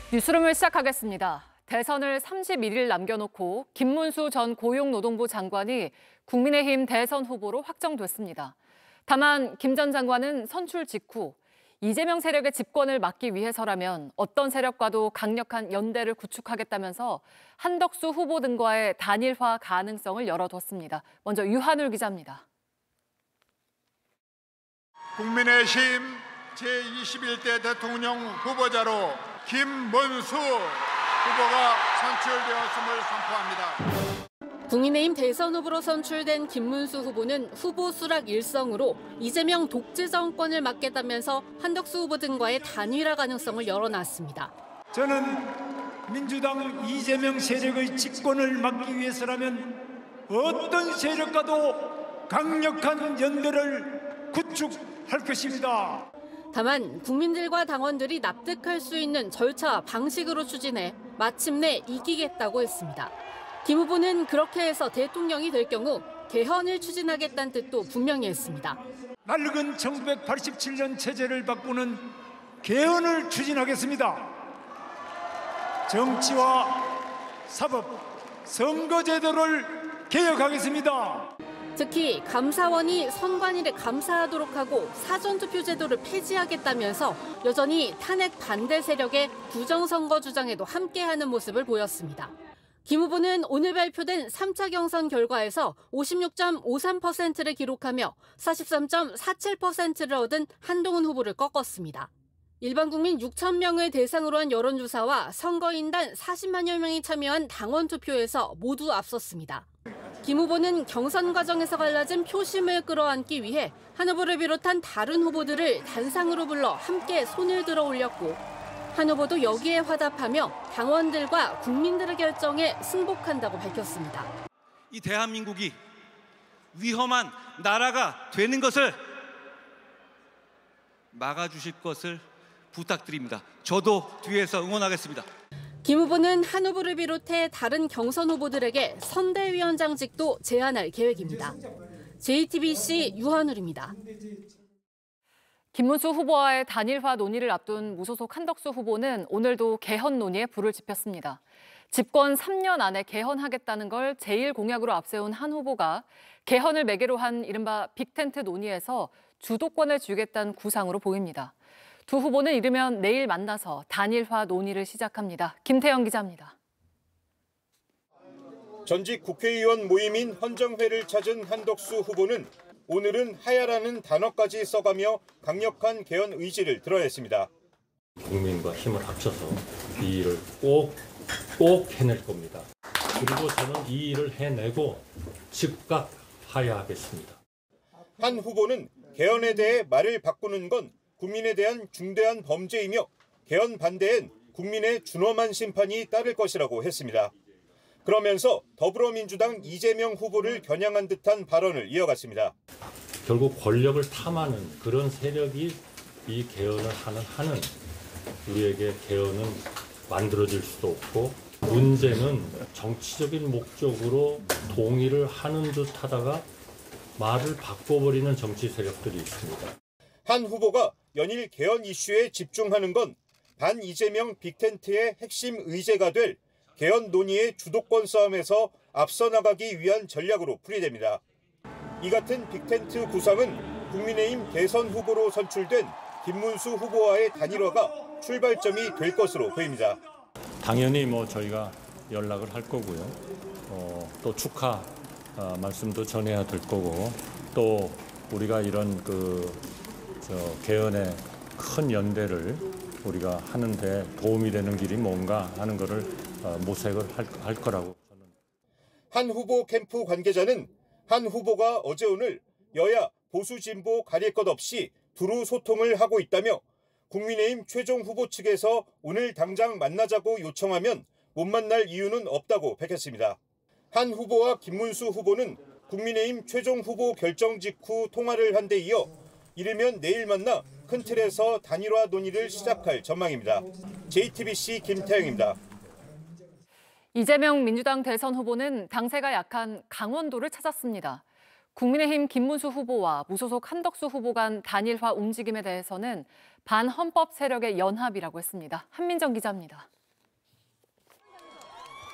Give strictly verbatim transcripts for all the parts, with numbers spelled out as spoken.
뉴스룸을 시작하겠습니다. 대선을 삼십일 일 남겨놓고 김문수 전 고용노동부 장관이 국민의힘 대선 후보로 확정됐습니다. 다만 김 전 장관은 선출 직후 이재명 세력의 집권을 막기 위해서라면 어떤 세력과도 강력한 연대를 구축하겠다면서 한덕수 후보 등과의 단일화 가능성을 열어뒀습니다. 먼저 유한울 기자입니다. 국민의힘 제이십일 대 대통령 후보자로 김문수 후보가 선출되었음을 선포합니다. 국민의힘 대선 후보로 선출된 김문수 후보는 후보 수락 일성으로 이재명 독재 정권을 막겠다면서 한덕수 후보 등과의 단일화 가능성을 열어놨습니다. 저는 민주당 이재명 세력의 집권을 막기 위해서라면 어떤 세력과도 강력한 연대를 구축할 것입니다. 다만 국민들과 당원들이 납득할 수 있는 절차와 방식으로 추진해 마침내 이기겠다고 했습니다. 김 후보는 그렇게 해서 대통령이 될 경우 개헌을 추진하겠다는 뜻도 분명히 했습니다. 낡은 천구백팔십칠 년 체제를 바꾸는 개헌을 추진하겠습니다. 정치와 사법, 선거제도를 개혁하겠습니다. 특히 감사원이 선관위를 감사하도록 하고 사전투표 제도를 폐지하겠다면서 여전히 탄핵 반대 세력의 부정선거 주장에도 함께하는 모습을 보였습니다. 김 후보는 오늘 발표된 삼 차 경선 결과에서 오십육 점 오삼 퍼센트를 기록하며 사십삼 점 사칠 퍼센트를 얻은 한동훈 후보를 꺾었습니다. 일반 국민 육천 명을 대상으로 한 여론조사와 선거인단 사십만여 명이 참여한 당원 투표에서 모두 앞섰습니다. 김 후보는 경선 과정에서 갈라진 표심을 끌어안기 위해 한 후보를 비롯한 다른 후보들을 단상으로 불러 함께 손을 들어 올렸고 한 후보도 여기에 화답하며 당원들과 국민들의 결정에 승복한다고 밝혔습니다. 이 대한민국이 위험한 나라가 되는 것을 막아주실 것을 부탁드립니다. 저도 뒤에서 응원하겠습니다. 김 후보는 한 후보를 비롯해 다른 경선 후보들에게 선대위원장직도 제안할 계획입니다. 제이티비씨 유한울입니다. 김문수 후보와의 단일화 논의를 앞둔 무소속 한덕수 후보는 오늘도 개헌 논의에 불을 지폈습니다. 집권 삼 년 안에 개헌하겠다는 걸 제일 공약으로 앞세운 한 후보가 개헌을 매개로 한 이른바 빅텐트 논의에서 주도권을 쥐겠다는 구상으로 보입니다. 두 후보는 이르면 내일 만나서 단일화 논의를 시작합니다. 김태영 기자입니다. 전직 국회의원 모임인 헌정회를 찾은 한덕수 후보는 오늘은 하야라는 단어까지 써가며 강력한 개헌 의지를 드러냈습니다. 국민과 힘을 합쳐서 이 일을 꼭, 꼭 해낼 겁니다. 그리고 저는 이 일을 해내고 즉각 하야하겠습니다. 한 후보는 개헌에 대해 말을 바꾸는 건 국민에 대한 중대한 범죄이며 개헌 반대엔 국민의 준엄한 심판이 따를 것이라고 했습니다. 그러면서 더불어민주당 이재명 후보를 겨냥한 듯한 발언을 이어갔습니다. 결국 권력을 탐하는 그런 세력이 이 개헌을 하는 한은 우리에게 개헌은 만들어질 수도 없고 문제는 정치적인 목적으로 동의를 하는 듯 하다가 말을 바꿔버리는 정치 세력들이 있습니다. 한 후보가 연일 개헌 이슈에 집중하는 건 반 이재명 빅텐트의 핵심 의제가 될 개헌 논의의 주도권 싸움에서 앞서 나가기 위한 전략으로 풀이됩니다. 이 같은 빅텐트 구상은 국민의힘 대선 후보로 선출된 김문수 후보와의 단일화가 출발점이 될 것으로 보입니다. 당연히 뭐 저희가 연락을 할 거고요. 어, 또 축하 어, 말씀도 전해야 될 거고 또 우리가 이런 그 저 개헌의 큰 연대를 우리가 하는데 도움이 되는 길이 뭔가 하는 거를 어, 모색을 할, 할 거라고 저는. 한 후보 캠프 관계자는 한 후보가 어제 오늘 여야 보수 진보 가릴 것 없이 두루 소통을 하고 있다며 국민의힘 최종 후보 측에서 오늘 당장 만나자고 요청하면 못 만날 이유는 없다고 밝혔습니다. 한 후보와 김문수 후보는 국민의힘 최종 후보 결정 직후 통화를 한 데 이어 이르면 내일 만나 큰 틀에서 단일화 논의를 시작할 전망입니다. 제이티비씨 김태영입니다. 이재명 민주당 대선 후보는 당세가 약한 강원도를 찾았습니다. 국민의힘 김문수 후보와 무소속 한덕수 후보 간 단일화 움직임에 대해서는 반헌법 세력의 연합이라고 했습니다. 한민정 기자입니다.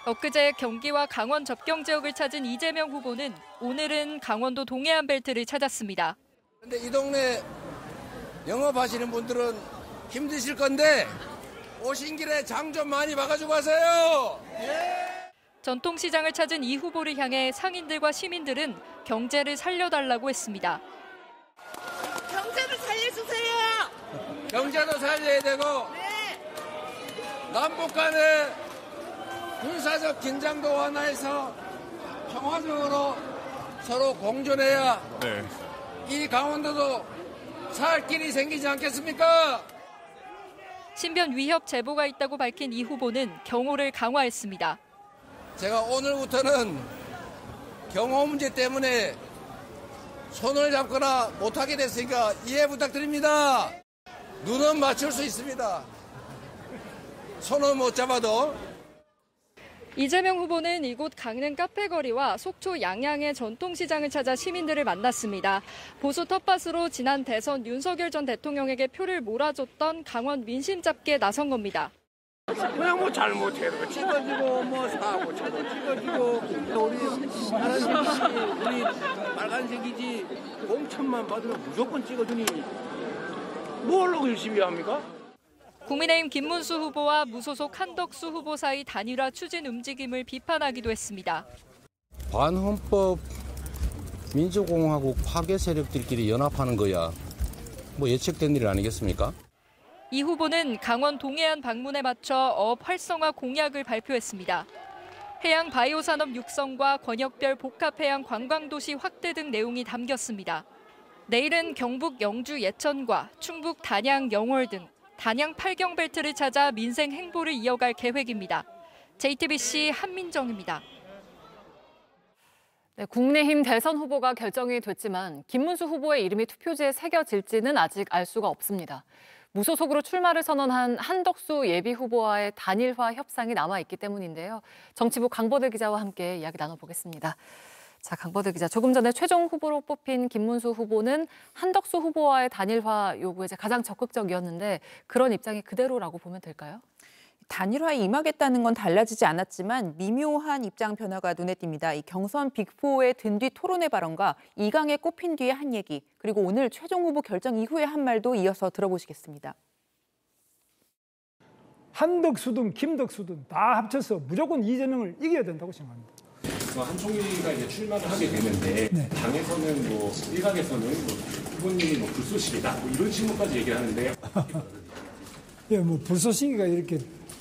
엊그제 경기와 강원 접경 지역을 찾은 이재명 후보는 오늘은 강원도 동해안 벨트를 찾았습니다. 근데 이 동네 영업하시는 분들은 힘드실 건데 오신 길에 장 좀 많이 봐가지고 가세요. 전통시장을 찾은 이 후보를 향해 상인들과 시민들은 경제를 살려달라고 했습니다. 경제를 살려주세요. 경제도 살려야 되고 남북 간의 군사적 긴장도 완화해서 평화적으로 서로 공존해야 네. 이 강원도도 살 길이 생기지 않겠습니까? 신변 위협 제보가 있다고 밝힌 이 후보는 경호를 강화했습니다. 제가 오늘부터는 경호 문제 때문에 손을 잡거나 못하게 됐으니까 이해 부탁드립니다. 눈은 맞출 수 있습니다. 손은 못 잡아도. 이재명 후보는 이곳 강릉 카페거리와 속초 양양의 전통시장을 찾아 시민들을 만났습니다. 보수 텃밭으로 지난 대선 윤석열 전 대통령에게 표를 몰아줬던 강원 민심 잡기에 나선 겁니다. 그냥 뭐 잘못해도 찍어지고 뭐 사고 쳐도 찍어지고 우리 파란색이지 우리 빨간색이지 공천만 받으면 무조건 찍어주니 뭘로 열심히 합니까? 국민의힘 김문수 후보와 무소속 한덕수 후보 사이 단일화 추진 움직임을 비판하기도 했습니다. 반헌법 민주공화국 파괴 세력들끼리 연합하는 거야 뭐 예측된 일 아니겠습니까? 이 후보는 강원 동해안 방문에 맞춰 어업 활성화 공약을 발표했습니다. 해양 바이오 산업 육성과 권역별 복합해양 관광도시 확대 등 내용이 담겼습니다. 내일은 경북 영주 예천과 충북 단양 영월 등 단양 팔경 벨트를 찾아 민생 행보를 이어갈 계획입니다. 제이티비씨 한민정입니다. 네, 국민의힘 대선 후보가 결정이 됐지만 김문수 후보의 이름이 투표지에 새겨질지는 아직 알 수가 없습니다. 무소속으로 출마를 선언한 한덕수 예비 후보와의 단일화 협상이 남아있기 때문인데요. 정치부 강보들 기자와 함께 이야기 나눠보겠습니다. 자, 강보들 기자, 조금 전에 최종 후보로 뽑힌 김문수 후보는 한덕수 후보와의 단일화 요구에 가장 적극적이었는데 그런 입장이 그대로라고 보면 될까요? 단일화에 임하겠다는 건 달라지지 않았지만 미묘한 입장 변화가 눈에 띕니다. 이 경선 빅사의 든 뒤 토론회 발언과 이강에 꼽힌 뒤에 한 얘기, 그리고 오늘 최종 후보 결정 이후에 한 말도 이어서 들어보시겠습니다. 한덕수든 김덕수든 다 합쳐서 무조건 이재명을 이겨야 된다고 생각합니다. 한총리가 이제 출마를 하게 되는데 네. 당에서는 뭐 일각에서는 뭐 후보님이 뭐 불쏘시개다 뭐 이런 식으로까지 얘기를 하는데 예, 뭐 불쏘시개가 이렇게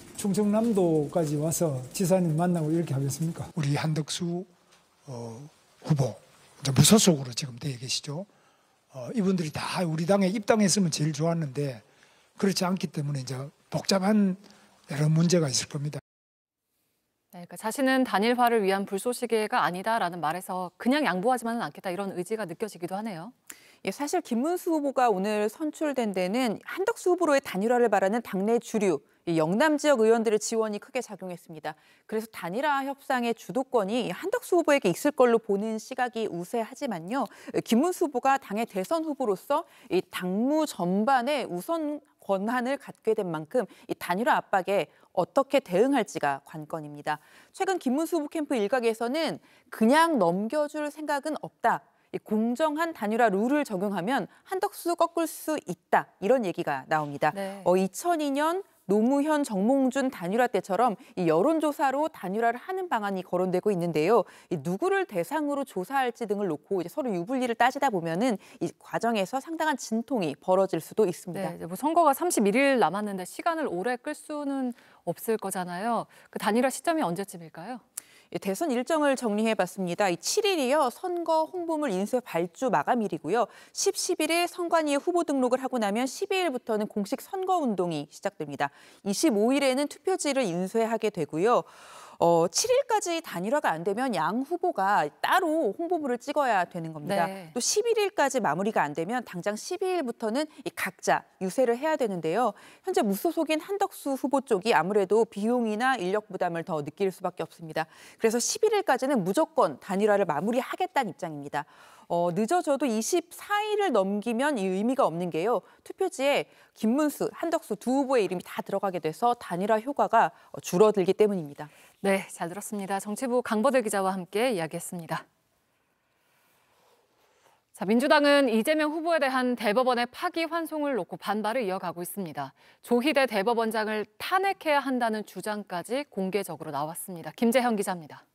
충청남도까지 와서 지사님 만나고 이렇게 하겠습니까? 우리 한덕수 어, 후보 이제 무소속으로 지금 되어 계시죠. 어, 이분들이 다 우리 당에 입당했으면 제일 좋았는데 그렇지 않기 때문에 이제 복잡한 여러 문제가 있을 겁니다. 네, 그러니까 자신은 단일화를 위한 불쏘시개가 아니다라는 말에서 그냥 양보하지만은 않겠다 이런 의지가 느껴지기도 하네요. 예, 사실 김문수 후보가 오늘 선출된 데는 한덕수 후보로의 단일화를 바라는 당내 주류, 영남 지역 의원들의 지원이 크게 작용했습니다. 그래서 단일화 협상의 주도권이 한덕수 후보에게 있을 걸로 보는 시각이 우세하지만요. 김문수 후보가 당의 대선 후보로서 이 당무 전반에 우선 권한을 갖게 된 만큼 이 단일화 압박에 어떻게 대응할지가 관건입니다. 최근 김문수 후보 캠프 일각에서는 그냥 넘겨줄 생각은 없다. 공정한 단일화 룰을 적용하면 한덕수 꺾을 수 있다. 이런 얘기가 나옵니다. 네. 어, 이천이 년 노무현, 정몽준 단일화 때처럼 이 여론조사로 단일화를 하는 방안이 거론되고 있는데요. 이 누구를 대상으로 조사할지 등을 놓고 이제 서로 유불리를 따지다 보면은 이 과정에서 상당한 진통이 벌어질 수도 있습니다. 네, 이제 뭐 선거가 삼십일 일 남았는데 시간을 오래 끌 수는 없을 거잖아요. 그 단일화 시점이 언제쯤일까요? 대선 일정을 정리해봤습니다. 칠 일이요. 선거 홍보물 인쇄 발주 마감일이고요. 십, 십일 일 선관위에 후보 등록을 하고 나면 십이 일부터는 공식 선거운동이 시작됩니다. 이십오 일에는 투표지를 인쇄하게 되고요. 어, 칠 일까지 단일화가 안 되면 양 후보가 따로 홍보물을 찍어야 되는 겁니다. 네. 또 십일 일까지 마무리가 안 되면 당장 십이 일부터는 이 각자 유세를 해야 되는데요. 현재 무소속인 한덕수 후보 쪽이 아무래도 비용이나 인력 부담을 더 느낄 수밖에 없습니다. 그래서 십일 일까지는 무조건 단일화를 마무리하겠다는 입장입니다. 어, 늦어져도 이십사 일을 넘기면 이 의미가 없는 게요. 투표지에 김문수, 한덕수 두 후보의 이름이 다 들어가게 돼서 단일화 효과가 줄어들기 때문입니다. 네, 잘 들었습니다. 정치부 강버들 기자와 함께 이야기했습니다. 자, 민주당은 이재명 후보에 대한 대법원의 파기환송을 놓고 반발을 이어가고 있습니다. 조희대 대법원장을 탄핵해야 한다는 주장까지 공개적으로 나왔습니다. 김재현 기자입니다.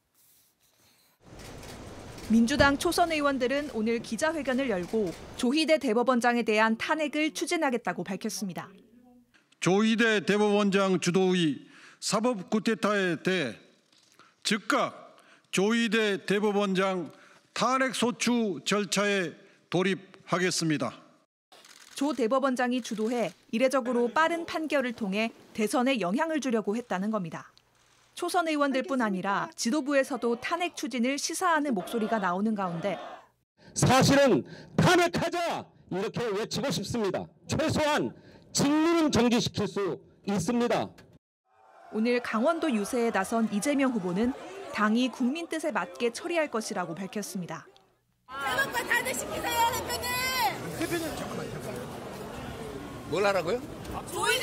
민주당 초선 의원들은 오늘 기자회견을 열고 조희대 대법원장에 대한 탄핵을 추진하겠다고 밝혔습니다. 조희대 대법원장 주도의 사법 쿠데타에 대해 즉각 조희대 대법원장 탄핵 소추 절차에 돌입하겠습니다. 조 대법원장이 주도해 이례적으로 빠른 판결을 통해 대선에 영향을 주려고 했다는 겁니다. 초선 의원들뿐 아니라 지도부에서도 탄핵 추진을 시사하는 목소리가 나오는 가운데 사실은 탄핵하자 이렇게 외치고 싶습니다. 최소한 직무는 정지시킬 수 있습니다. 오늘 강원도 유세에 나선 이재명 후보는 당이 국민 뜻에 맞게 처리할 것이라고 밝혔습니다. 대법관 탄핵시키세요, 대표님! 대표님 잠깐만요. 뭘 하라고요? 조희대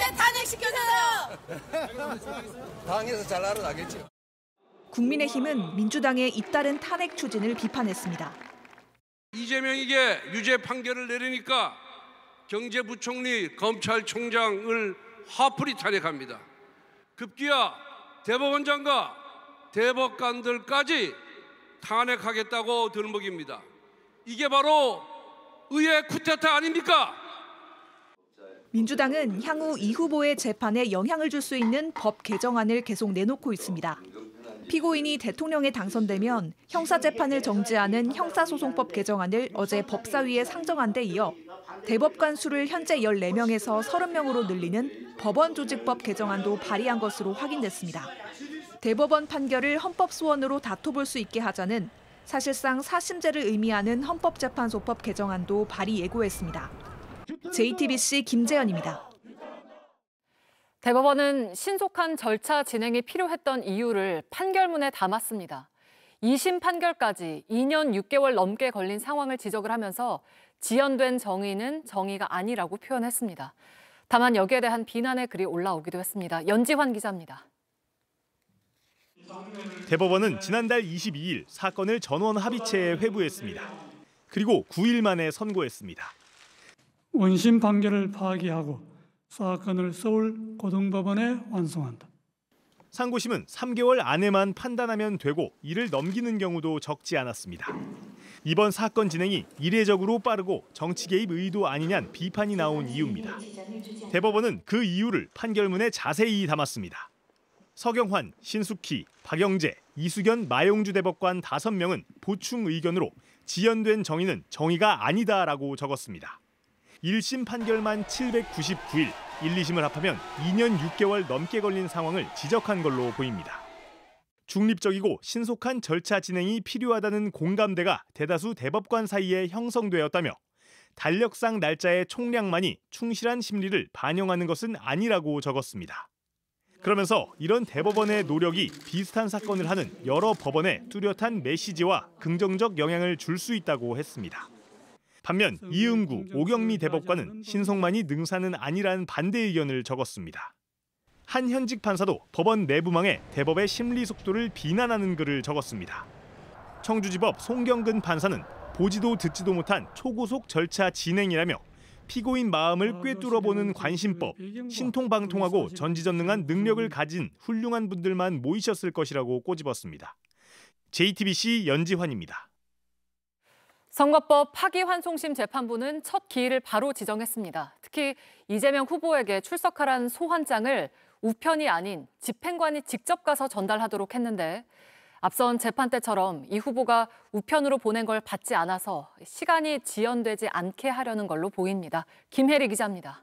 탄핵시켜주세요! 당에서 잘 알아나겠죠. 국민의힘은 민주당의 잇따른 탄핵 추진을 비판했습니다. 이재명에게 유죄 판결을 내리니까 경제부총리, 검찰총장을 화풀이 탄핵합니다. 급기야 대법원장과 대법관들까지 탄핵하겠다고 들먹입니다. 이게 바로 의회 쿠데타 아닙니까? 민주당은 향후 이 후보의 재판에 영향을 줄 수 있는 법 개정안을 계속 내놓고 있습니다. 피고인이 대통령에 당선되면 형사재판을 정지하는 형사소송법 개정안을 어제 법사위에 상정한 데 이어 대법관 수를 현재 열네 명에서 서른 명으로 늘리는 법원조직법 개정안도 발의한 것으로 확인됐습니다. 대법원 판결을 헌법소원으로 다퉈볼 수 있게 하자는 사실상 사심제를 의미하는 헌법재판소법 개정안도 발의 예고했습니다. 제이티비씨 김재현입니다. 대법원은 신속한 절차 진행이 필요했던 이유를 판결문에 담았습니다. 이심 판결까지 이 년 육 개월 넘게 걸린 상황을 지적을 하면서 지연된 정의는 정의가 아니라고 표현했습니다. 다만 여기에 대한 비난의 글이 올라오기도 했습니다. 연지환 기자입니다. 대법원은 지난달 이십이 일 사건을 전원 합의체에 회부했습니다. 그리고 구 일 만에 선고했습니다. 원심 판결을 파기하고 사건을 서울 고등법원에 완송한다. 상고심은 삼 개월 안에만 판단하면 되고 이를 넘기는 경우도 적지 않았습니다. 이번 사건 진행이 이례적으로 빠르고 정치 개입 의도 아니냐는 비판이 나온 이유입니다. 대법원은 그 이유를 판결문에 자세히 담았습니다. 서경환, 신숙희, 박영재, 이수견, 마용주 대법관 다섯 명은 보충 의견으로 지연된 정의는 정의가 아니다라고 적었습니다. 일 심 판결만 칠백구십구 일, 일, 이심을 합하면 이 년 육 개월 넘게 걸린 상황을 지적한 걸로 보입니다. 중립적이고 신속한 절차 진행이 필요하다는 공감대가 대다수 대법관 사이에 형성되었다며 달력상 날짜의 총량만이 충실한 심리를 반영하는 것은 아니라고 적었습니다. 그러면서 이런 대법원의 노력이 비슷한 사건을 하는 여러 법원에 뚜렷한 메시지와 긍정적 영향을 줄 수 있다고 했습니다. 반면 이응구, 오경미 대법관은 신속만이 능사는 아니라는 반대 의견을 적었습니다. 한 현직 판사도 법원 내부망에 대법의 심리 속도를 비난하는 글을 적었습니다. 청주지법 송경근 판사는 보지도 듣지도 못한 초고속 절차 진행이라며 피고인 마음을 꿰뚫어보는 관심법, 신통방통하고 전지전능한 능력을 가진 훌륭한 분들만 모이셨을 것이라고 꼬집었습니다. 제이티비씨 연지환입니다. 선거법 파기환송심 재판부는 첫 기일을 바로 지정했습니다. 특히 이재명 후보에게 출석하라는 소환장을 우편이 아닌 집행관이 직접 가서 전달하도록 했는데 앞선 재판 때처럼 이 후보가 우편으로 보낸 걸 받지 않아서 시간이 지연되지 않게 하려는 걸로 보입니다. 김혜리 기자입니다.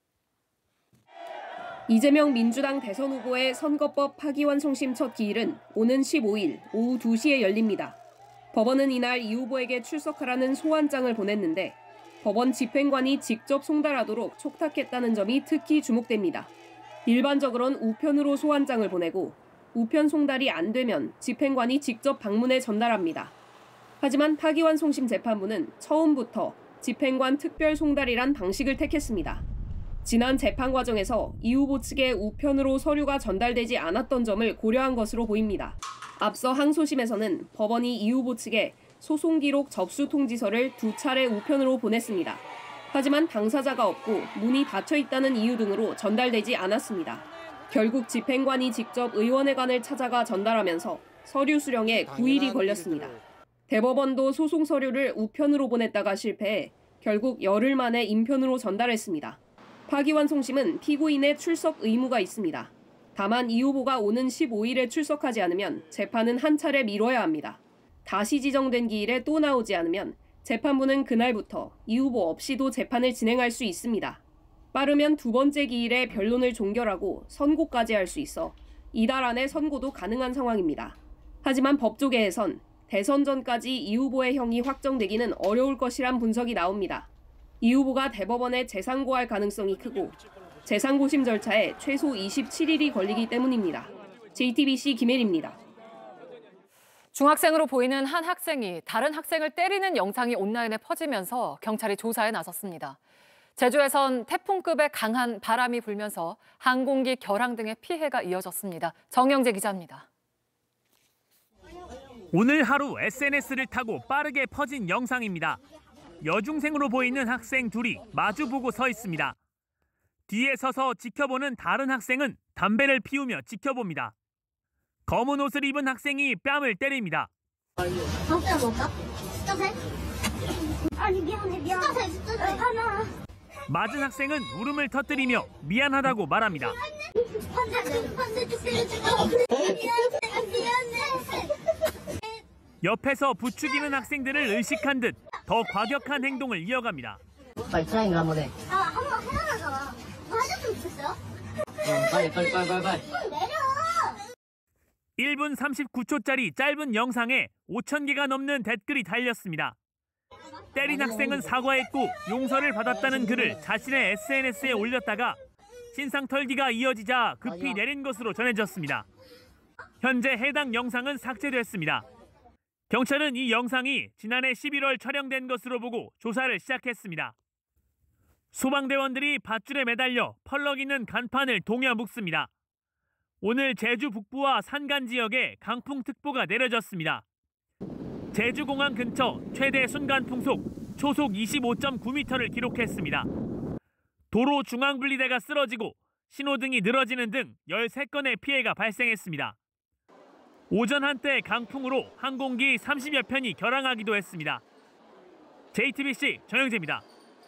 이재명 민주당 대선 후보의 선거법 파기환송심 첫 기일은 오는 십오 일 오후 두 시에 열립니다. 법원은 이날 이 후보에게 출석하라는 소환장을 보냈는데 법원 집행관이 직접 송달하도록 촉탁했다는 점이 특히 주목됩니다. 일반적으로는 우편으로 소환장을 보내고 우편 송달이 안 되면 집행관이 직접 방문해 전달합니다. 하지만 파기환송심 재판부는 처음부터 집행관 특별 송달이란 방식을 택했습니다. 지난 재판 과정에서 이 후보 측에 우편으로 서류가 전달되지 않았던 점을 고려한 것으로 보입니다. 앞서 항소심에서는 법원이 이 후보 측에 소송 기록 접수 통지서를 두 차례 우편으로 보냈습니다. 하지만 당사자가 없고 문이 닫혀 있다는 이유 등으로 전달되지 않았습니다. 결국 집행관이 직접 의원회관을 찾아가 전달하면서 서류 수령에 구 일이 걸렸습니다. 대법원도 소송 서류를 우편으로 보냈다가 실패해 결국 열흘 만에 인편으로 전달했습니다. 파기환송심은 피고인의 출석 의무가 있습니다. 다만 이 후보가 오는 십오 일에 출석하지 않으면 재판은 한 차례 미뤄야 합니다. 다시 지정된 기일에 또 나오지 않으면 재판부는 그날부터 이 후보 없이도 재판을 진행할 수 있습니다. 빠르면 두 번째 기일에 변론을 종결하고 선고까지 할 수 있어 이달 안에 선고도 가능한 상황입니다. 하지만 법조계에선 대선 전까지 이 후보의 형이 확정되기는 어려울 것이란 분석이 나옵니다. 이 후보가 대법원에 재상고할 가능성이 크고 재상고심 절차에 최소 이십칠 일이 걸리기 때문입니다. 제이티비씨 김혜리입니다. 중학생으로 보이는 한 학생이 다른 학생을 때리는 영상이 온라인에 퍼지면서 경찰이 조사에 나섰습니다. 제주에선 태풍급의 강한 바람이 불면서 항공기 결항 등의 피해가 이어졌습니다. 정영재 기자입니다. 오늘 하루 에스엔에스를 타고 빠르게 퍼진 영상입니다. 여중생으로 보이는 학생 둘이 마주보고 서 있습니다. 뒤에 서서 지켜보는 다른 학생은 담배를 피우며 지켜봅니다. 검은 옷을 입은 학생이 뺨을 때립니다. 담배 먹을까? 숫자세? 아니 미안해 미안해. 숫자세 숫자세. 하나. 맞은 학생은 울음을 터뜨리며 미안하다고 말합니다. 반대 반대 쪽대를 주고. 미안해 미안해. 옆에서 부추기는 학생들을 의식한 듯 더 과격한 행동을 이어갑니다. 빨리 트라이인가 보네. 아 한번 해달라잖아. 하셨으면 좋겠어요? 어 빨리 빨리 빨리 빨리 빨리. 내려. 일 분 삼십구 초짜리 짧은 영상에 오천 개가 넘는 댓글이 달렸습니다. 때린 학생은 사과했고 용서를 받았다는 글을 자신의 에스엔에스에 올렸다가 신상털기가 이어지자 급히 내린 것으로 전해졌습니다. 현재 해당 영상은 삭제됐습니다. 경찰은 이 영상이 지난해 십일월 촬영된 것으로 보고 조사를 시작했습니다. 소방대원들이 밧줄에 매달려 펄럭이는 간판을 동여 묶습니다. 오늘 제주 북부와 산간 지역에 강풍특보가 내려졌습니다. 제주공항 근처 최대 순간풍속 초속 이십오 점 구 미터를 기록했습니다. 도로 중앙분리대가 쓰러지고 신호등이 늘어지는 등 열세 건의 피해가 발생했습니다. 오전 한때 강풍으로 항공기 삼십여 편이 결항하기도 했습니다. 제이티비씨 정영재입니다.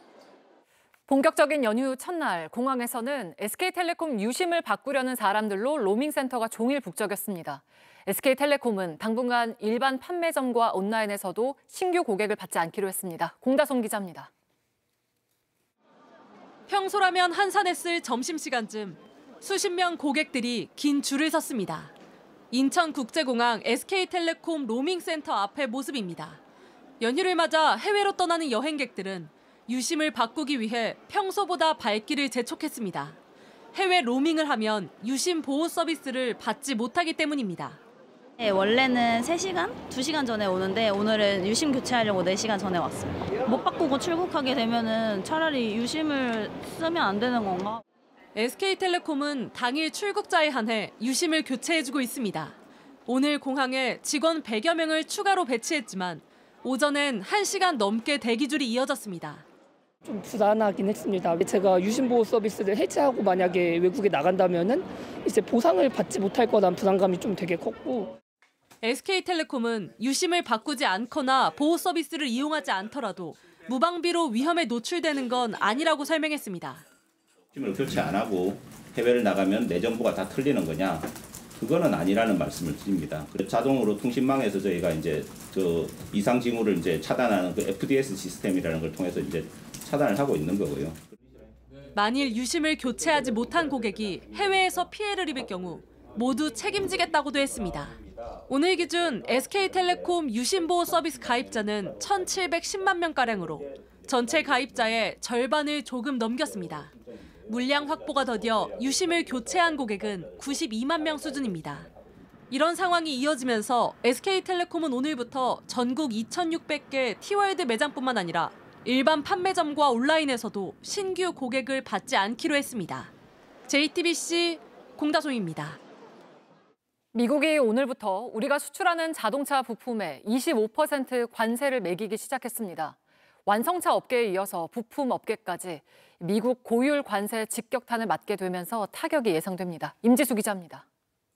본격적인 연휴 첫날 공항에서는 에스케이텔레콤 유심을 바꾸려는 사람들로 로밍센터가 종일 북적였습니다. 에스케이텔레콤은 당분간 일반 판매점과 온라인에서도 신규 고객을 받지 않기로 했습니다. 공다솜 기자입니다. 평소라면 한산에 쓸 점심시간쯤 수십 명 고객들이 긴 줄을 섰습니다. 인천국제공항 에스케이텔레콤 로밍센터 앞의 모습입니다. 연휴를 맞아 해외로 떠나는 여행객들은 유심을 바꾸기 위해 평소보다 발길을 재촉했습니다. 해외 로밍을 하면 유심 보호 서비스를 받지 못하기 때문입니다. 네, 원래는 세 시간, 두 시간 전에 오는데 오늘은 유심 교체하려고 네 시간 전에 왔습니다. 못 바꾸고 출국하게 되면은 차라리 유심을 쓰면 안 되는 건가? 에스케이텔레콤은 당일 출국자에 한해 유심을 교체해주고 있습니다. 오늘 공항에 직원 백여 명을 추가로 배치했지만 오전엔 한 시간 넘게 대기줄이 이어졌습니다. 좀 불안하긴 했습니다. 제가 유심보호 서비스를 해지하고 만약에 외국에 나간다면은 이제 보상을 받지 못할 거란 불안감이 좀 되게 컸고. 에스케이텔레콤은 유심을 바꾸지 않거나 보호 서비스를 이용하지 않더라도 무방비로 위험에 노출되는 건 아니라고 설명했습니다. 유심을 교체 안 하고 해외를 나가면 내 정보가 다 털리는 거냐? 그거는 아니라는 말씀을 드립니다. 자동으로 통신망에서 저희가 이제 그 이상 징후를 이제 차단하는 그 에프디에스 시스템이라는 걸 통해서 이제 차단을 하고 있는 거고요. 만일 유심을 교체하지 못한 고객이 해외에서 피해를 입을 경우 모두 책임지겠다고도 했습니다. 오늘 기준 에스케이텔레콤 유심보호 서비스 가입자는 천칠백십만 명가량으로 전체 가입자의 절반을 조금 넘겼습니다. 물량 확보가 더뎌 유심을 교체한 고객은 구십이만 명 수준입니다. 이런 상황이 이어지면서 에스케이텔레콤은 오늘부터 전국 이천육백 개 T월드 매장뿐만 아니라 일반 판매점과 온라인에서도 신규 고객을 받지 않기로 했습니다. 제이티비씨 공다솜입니다. 미국이 오늘부터 우리가 수출하는 자동차 부품에 이십오 퍼센트 관세를 매기기 시작했습니다. 완성차 업계에 이어서 부품 업계까지 미국 고율 관세 직격탄을 맞게 되면서 타격이 예상됩니다. 임지수 기자입니다.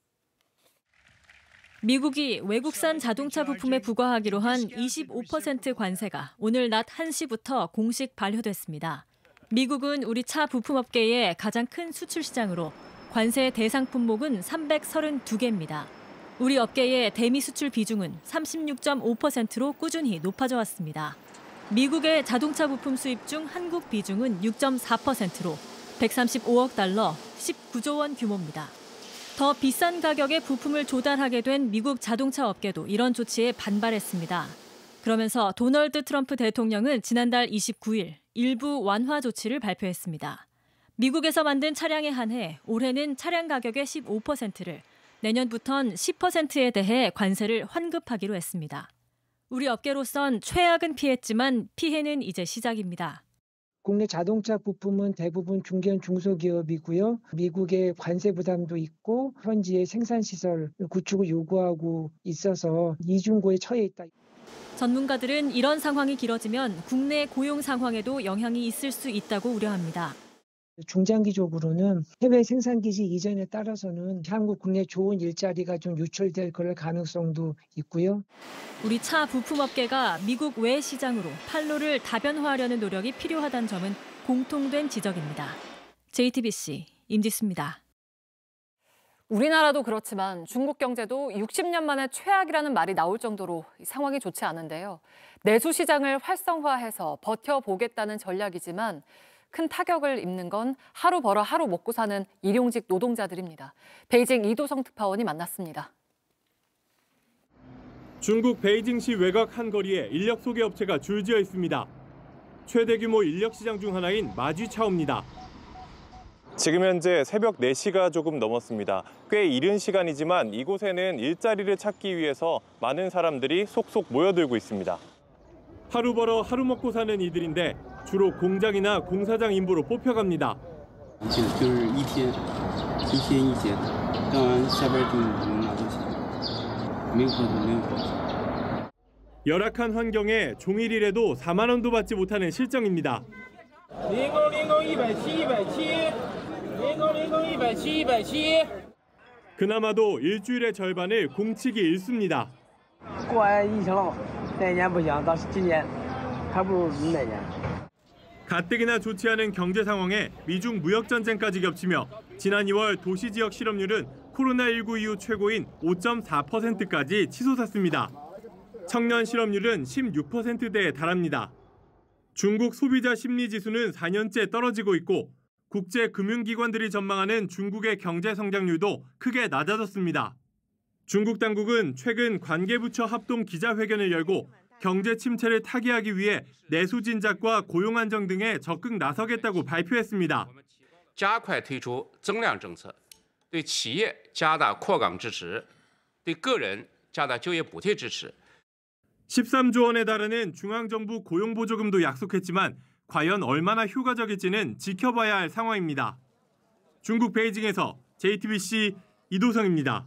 미국이 외국산 자동차 부품에 부과하기로 한 이십오 퍼센트 관세가 오늘 낮 한 시부터 공식 발효됐습니다. 미국은 우리 차 부품업계의 가장 큰 수출 시장으로 관세 대상 품목은 삼백삼십이 개입니다. 우리 업계의 대미 수출 비중은 삼십육 점 오 퍼센트로 꾸준히 높아져 왔습니다. 미국의 자동차 부품 수입 중 한국 비중은 육 점 사 퍼센트로 백삼십오억 달러, 십구조 원 규모입니다. 더 비싼 가격의 부품을 조달하게 된 미국 자동차 업계도 이런 조치에 반발했습니다. 그러면서 도널드 트럼프 대통령은 지난달 이십구일 일부 완화 조치를 발표했습니다. 미국에서 만든 차량에 한해 올해는 차량 가격의 십오 퍼센트를, 내년부턴 십 퍼센트에 대해 관세를 환급하기로 했습니다. 우리 업계로선 최악은 피했지만 피해는 이제 시작입니다. 국내 자동차 부품은 대부분 중견 중소기업이고요. 미국의 관세 부담도 있고 현지의 생산시설 구축을 요구하고 있어서 이중고에 처해 있다. 전문가들은 이런 상황이 길어지면 국내 고용 상황에도 영향이 있을 수 있다고 우려합니다. 중장기적으로는 해외 생산기지 이전에 따라서는 한국 국내 좋은 일자리가 좀 유출될 그럴 가능성도 있고요. 우리 차 부품업계가 미국 외 시장으로 판로를 다변화하려는 노력이 필요하다는 점은 공통된 지적입니다. 제이티비씨 임지수입니다. 우리나라도 그렇지만 중국 경제도 육십 년 만에 최악이라는 말이 나올 정도로 상황이 좋지 않은데요. 내수 시장을 활성화해서 버텨보겠다는 전략이지만 큰 타격을 입는 건 하루 벌어 하루 먹고 사는 일용직 노동자들입니다. 베이징 이도성 특파원이 만났습니다. 중국 베이징시 외곽 한 거리에 인력 소개 업체가 줄지어 있습니다. 최대 규모 인력 시장 중 하나인 마쥐차오입니다. 지금 현재 새벽 네 시가 조금 넘었습니다. 꽤 이른 시간이지만 이곳에는 일자리를 찾기 위해서 많은 사람들이 속속 모여들고 있습니다. 하루 벌어 하루 먹고 사는 이들인데 주로 공장이나 공사장 인부로 뽑혀갑니다. 열악한 환경에 종일 일해도 사만 원도 받지 못하는 실정입니다. 그나마도 일주일의 절반을 공치기 일쑤입니다. 가뜩이나 좋지 않은 경제 상황에 미중 무역 전쟁까지 겹치며 지난 이월 도시 지역 실업률은 코로나십구 이후 최고인 오 점 사 퍼센트까지 치솟았습니다. 청년 실업률은 십육 퍼센트대에 달합니다. 중국 소비자 심리 지수는 사 년째 떨어지고 있고 국제 금융기관들이 전망하는 중국의 경제 성장률도 크게 낮아졌습니다. 중국 당국은 최근 관계부처 합동 기자회견을 열고 경제 침체를 타개하기 위해 내수 진작과 고용 안정 등에 적극 나서겠다고 발표했습니다. 加快推出增量政策，对企业加大扩岗支持，对个人加大就业补贴支持。 십삼조 원에 달하는 중앙정부 고용보조금도 약속했지만 과연 얼마나 효과적일지는 지켜봐야 할 상황입니다. 중국 베이징에서 제이티비씨 이도성입니다.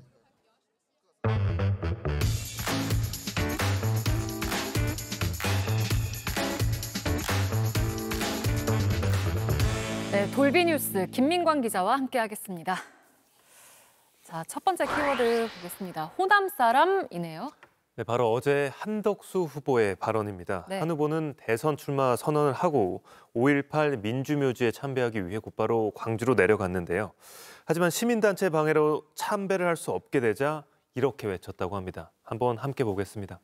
네, 돌비 뉴스 김민광 기자와 함께하겠습니다. 자, 첫 번째 키워드 보겠습니다. 호남 사람이네요. 네, 바로 어제 한덕수 후보의 발언입니다. 네. 한 후보는 대선 출마 선언을 하고 오일팔 민주묘지에 참배하기 위해 곧바로 광주로 내려갔는데요. 하지만 시민단체 방해로 참배를 할 수 없게 되자 이렇게 외쳤다고 합니다. 한번 함께 보겠습니다.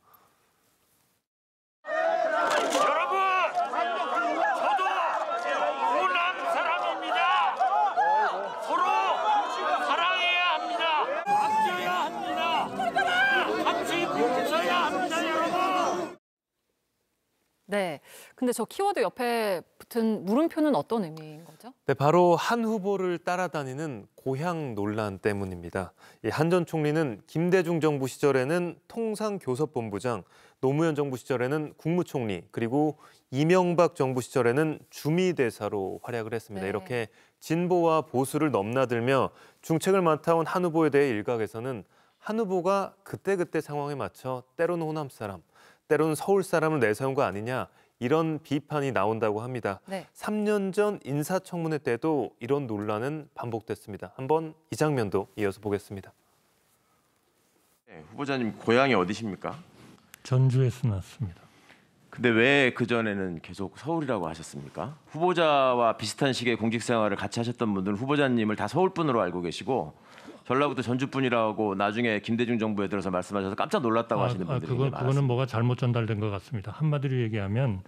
네, 근데 저 키워드 옆에 붙은 물음표는 어떤 의미인 거죠? 거죠? 네, 바로 한 후보를 따라다니는 고향 논란 때문입니다. 한 전 총리는 김대중 정부 시절에는 통상교섭본부장, 노무현 정부 시절에는 국무총리, 그리고 이명박 정부 시절에는 주미대사로 활약을 했습니다. 네. 이렇게 진보와 보수를 넘나들며 중책을 맡아온 한 후보에 대해 일각에서는 한 후보가 그때그때 상황에 맞춰 때로는 호남 사람, 때로는 서울 사람을 내세운 거 아니냐, 이런 비판이 나온다고 합니다. 네. 삼 년 전 인사청문회 때도 이런 논란은 반복됐습니다. 한번 이 장면도 이어서 보겠습니다. 네, 후보자님 고향이 어디십니까? 전주에서 났습니다. 근데 왜 그전에는 계속 서울이라고 하셨습니까? 후보자와 비슷한 시기에 공직 생활을 같이 하셨던 분들은 후보자님을 다 서울 분으로 알고 계시고 전라북도 전주 분이라고 나중에 김대중 정부에 들어서 말씀하셔서 깜짝 놀랐다고 아, 하시는 분들이 아, 그거, 많았습니다. 그거는 뭐가 잘못 전달된 것 같습니다. 한마디로 얘기하면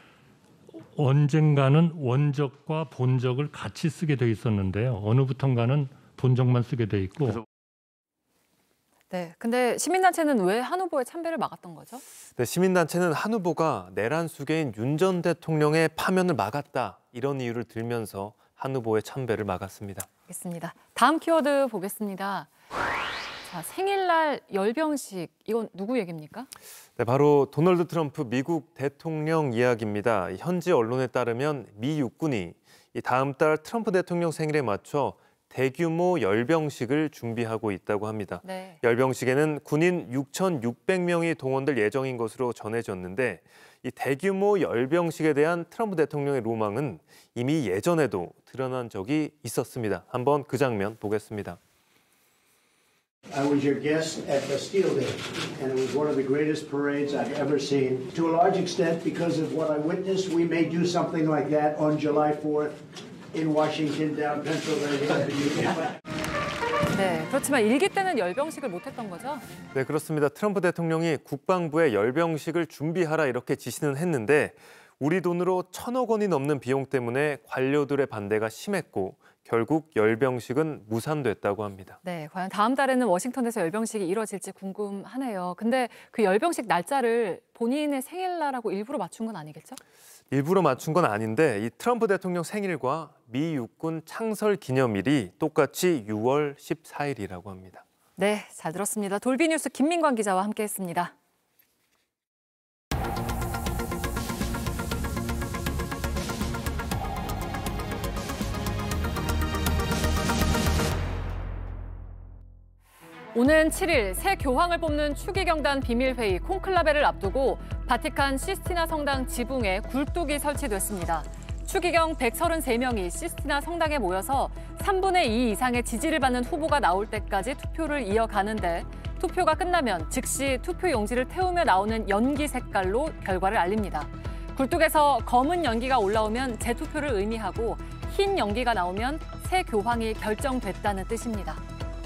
언젠가는 원적과 본적을 같이 쓰게 돼 있었는데요. 어느부턴가는 본적만 쓰게 돼 있고. 그래서 네, 근데 시민단체는 왜 한 후보의 참배를 막았던 거죠? 네, 시민단체는 한 후보가 내란 수괴인 윤 전 대통령의 파면을 막았다, 이런 이유를 들면서 한 후보의 참배를 막았습니다. 알겠습니다. 다음 키워드 보겠습니다. 자, 생일날 열병식, 이건 누구 얘기입니까? 네, 바로 도널드 트럼프 미국 대통령 이야기입니다. 현지 언론에 따르면 미 육군이 다음 달 트럼프 대통령 생일에 맞춰 대규모 열병식을 준비하고 있다고 합니다. 네. 열병식에는 군인 육천육백 명이 동원될 예정인 것으로 전해졌는데, 이 대규모 열병식에 대한 트럼프 대통령의 로망은 이미 예전에도 드러난 적이 있었습니다. 한번 그 장면 보겠습니다. I was your guest at Bastille Day, and it was one of the greatest parades I've ever seen. To a large extent, because of what I witnessed, we may do something like that on July fourth in Washington, down Pennsylvania. 네, 그렇지만 일기 때는 열병식을 못했던 거죠? 네, 그렇습니다. 트럼프 대통령이 국방부에 열병식을 준비하라 이렇게 지시는 했는데, 우리 돈으로 천억 원이 넘는 비용 때문에 관료들의 반대가 심했고 결국 열병식은 무산됐다고 합니다. 네, 과연 다음 달에는 워싱턴에서 열병식이 이뤄질지 궁금하네요. 근데 그 열병식 날짜를 본인의 생일날하고 일부러 맞춘 건 아니겠죠? 일부러 맞춘 건 아닌데, 이 트럼프 대통령 생일과 미 육군 창설 기념일이 똑같이 유월 십사일이라고 합니다. 네, 잘 들었습니다. 돌비뉴스 김민광 기자와 함께했습니다. 오는 칠일 새 교황을 뽑는 추기경단 비밀회의 콘클라베를 앞두고 바티칸 시스티나 성당 지붕에 굴뚝이 설치됐습니다. 추기경 백삼십삼 명이 시스티나 성당에 모여서 삼분의 이 이상의 지지를 받는 후보가 나올 때까지 투표를 이어가는데, 투표가 끝나면 즉시 투표 용지를 태우며 나오는 연기 색깔로 결과를 알립니다. 굴뚝에서 검은 연기가 올라오면 재투표를 의미하고 흰 연기가 나오면 새 교황이 결정됐다는 뜻입니다.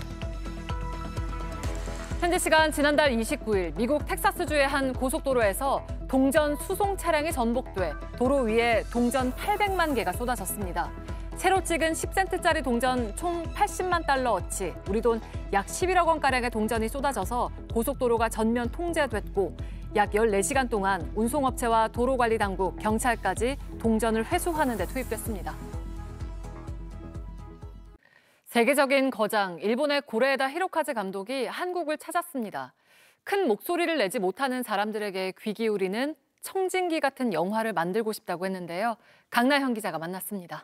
현지 시간 지난달 이십구일 미국 텍사스주의 한 고속도로에서 동전 수송 차량이 전복돼 도로 위에 동전 팔백만 개가 쏟아졌습니다. 새로 찍은 십 센트짜리 동전 총 팔십만 달러어치, 우리 돈 약 십일억 원가량의 동전이 쏟아져서 고속도로가 전면 통제됐고, 약 열네 시간 동안 운송업체와 도로관리당국, 경찰까지 동전을 회수하는 데 투입됐습니다. 세계적인 거장, 일본의 고레에다 히로카즈 감독이 한국을 찾았습니다. 큰 목소리를 내지 못하는 사람들에게 귀 기울이는 청진기 같은 영화를 만들고 싶다고 했는데요. 강나현 기자가 만났습니다.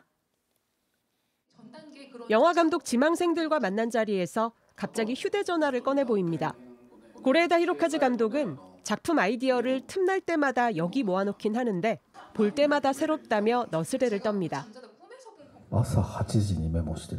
영화 감독 지망생들과 만난 자리에서 갑자기 휴대전화를 꺼내 보입니다. 고레에다 히로카즈 감독은 작품 아이디어를 틈날 때마다 여기 모아놓긴 하는데 볼 때마다 새롭다며 너스레를 떱니다. 朝はちじにメモしてる。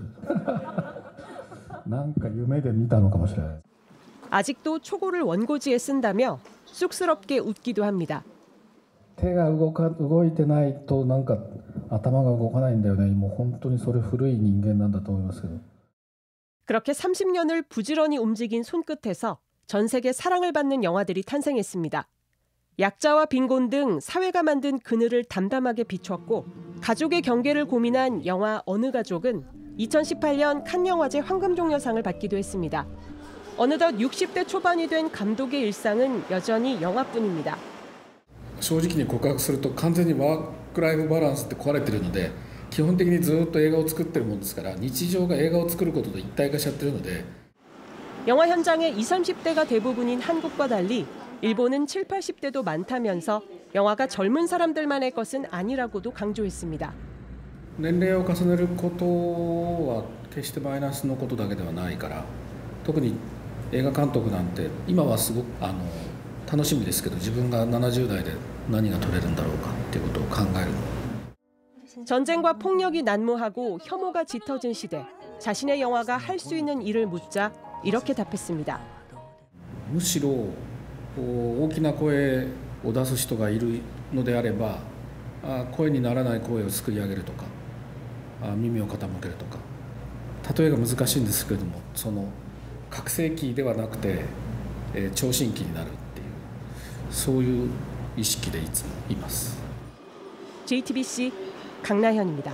なんか夢で見たのかもしれない。 아직도 초고를 원고지에 쓴다며 쑥스럽게 웃기도 합니다. 手が動か動いてないとなんか頭が動かないんだよね。もう本当にそれ古い人間なんだと思いますけど。 그렇게 삼십 년을 부지런히 움직인 손끝에서 전 세계 사랑을 받는 영화들이 탄생했습니다. 약자와 빈곤 등 사회가 만든 그늘을 담담하게 비췄고, 가족의 경계를 고민한 영화 어느 가족은 이천십팔 년 칸 영화제 황금종려상을 받기도 했습니다. 어느덧 육십 대 초반이 된 감독의 일상은 여전히 영화뿐입니다. 正直に告白すると完全にワークライフバランスって壊れてるので基本的にずっと映画を作ってるもんですから、日常が映画を作ることと一体化しちゃってるので。 영화 현장의 이십, 삼십 대가 대부분인 한국과 달리 일본은 칠십, 팔십 대도 많다면서 영화가 젊은 사람들만의 것은 아니라고도 강조했습니다. 年齢を重ねることは決してマイナスのことだけではないから、特に映画監督なんて今はすごくあの楽しみですけど、自分がななじゅう代で何が撮れるんだろうかっていうことを考える。 전쟁과 폭력이 난무하고 혐오가 짙어진 시대, 자신의 영화가 할 수 있는 일을 묻자 이렇게 답했습니다. むしろ大きな声を出す人がいるのであれば、声にならない声を作り上げるとか、耳を傾けるとか、例えが難しいんですけれども、その拡声器ではなくて聴診器になるっていう、そういう意識でいつもいます。 제이티비씨 강나현입니다.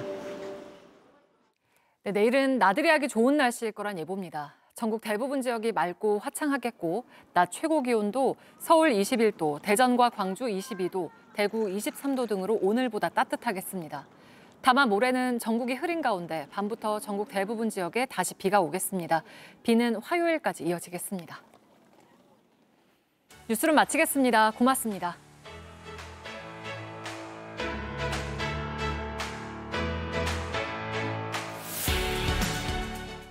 네, 내일은 나들이 하기 좋은 날씨일 거란 예보입니다. 전국 대부분 지역이 맑고 화창하겠고 낮 최고 기온도 서울 이십일 도, 대전과 광주 이십이 도, 대구 이십삼 도 등으로 오늘보다 따뜻하겠습니다. 다만 모레는 전국이 흐린 가운데 밤부터 전국 대부분 지역에 다시 비가 오겠습니다. 비는 화요일까지 이어지겠습니다. 뉴스를 마치겠습니다. 고맙습니다.